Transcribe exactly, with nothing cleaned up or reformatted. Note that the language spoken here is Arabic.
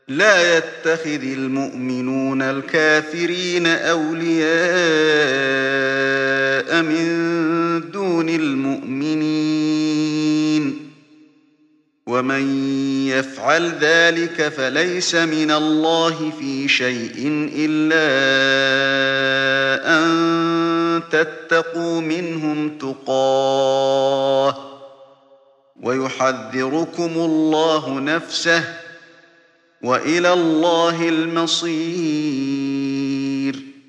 لا يتخذ المؤمنون الكافرين أولياء من دون المؤمنين ومن يفعل ذلك فليس من الله في شيء إلا أن تتقوا منهم تقاه ويحذركم الله نفسه وإلى الله المصير.